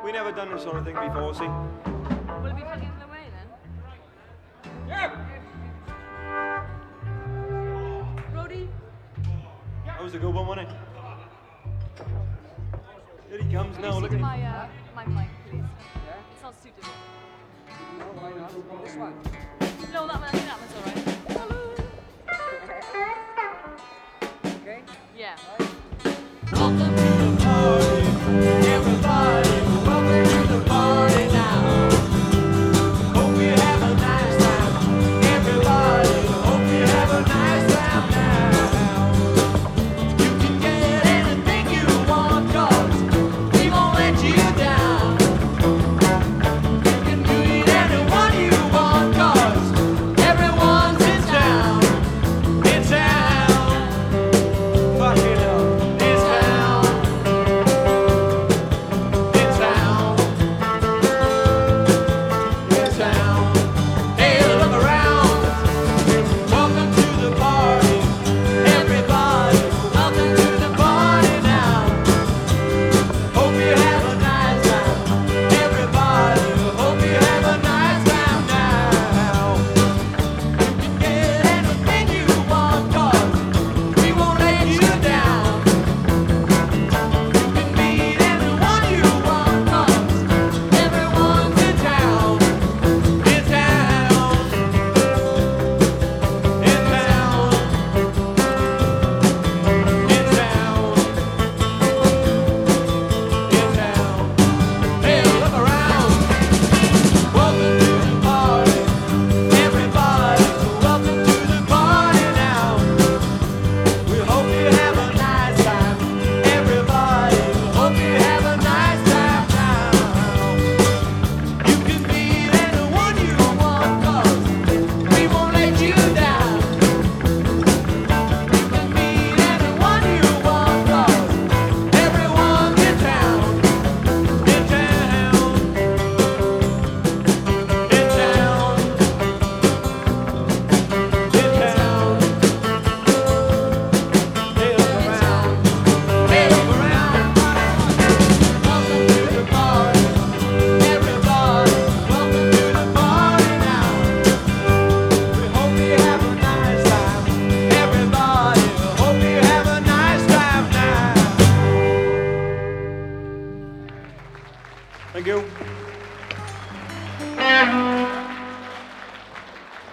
We never done this sort of thing before, see? Will it be plugged into the way then? Yeah! Brody? That was a good one, wasn't it? Here he comes now, look at him. My mic, please. Yeah? It's not suitable. No, why not? This one. No, I think that one's alright. Okay? Yeah. Right.